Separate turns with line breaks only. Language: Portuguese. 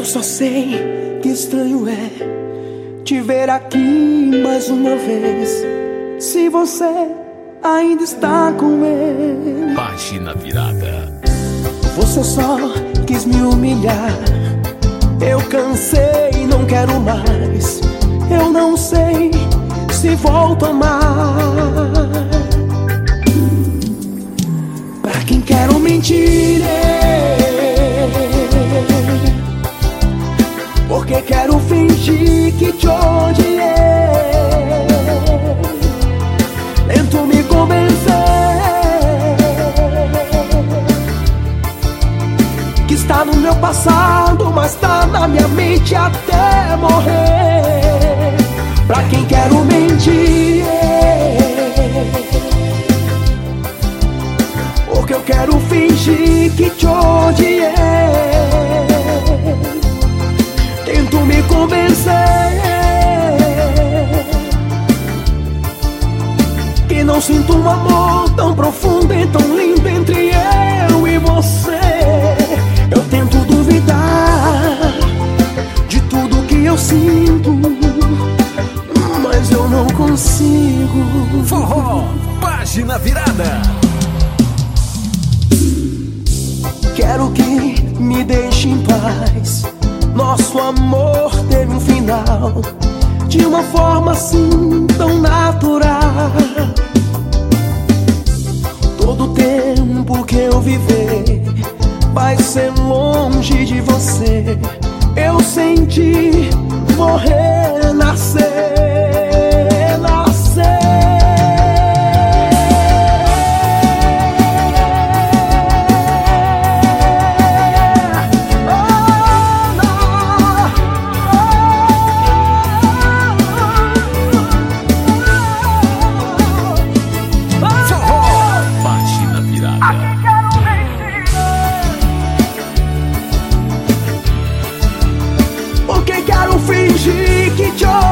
Eu só sei que estranho é te ver aqui mais uma vez. Se você ainda está com ele.
Página virada.
Você só quis me humilhar. Eu cansei, não quero mais. Eu não sei se volto a amar. Pra quem quero mentir, porque quero fingir que te odiei. Tento me convencer que está no meu passado, mas tá na minha mente até morrer. Pra quem quero mentir, porque eu quero fingir que te odiei. Tento me convencer que não sinto um amor tão profundo e tão lindo entre eu e você. Eu tento duvidar de tudo que eu sinto, mas eu não consigo.
Forró, página virada.
Quero que me deixe em paz. Nosso amor teve um final de uma forma assim tão natural. Todo o tempo que eu viver vai ser longe de você. Eu senti morrer, nascer. Porque quero fingir que te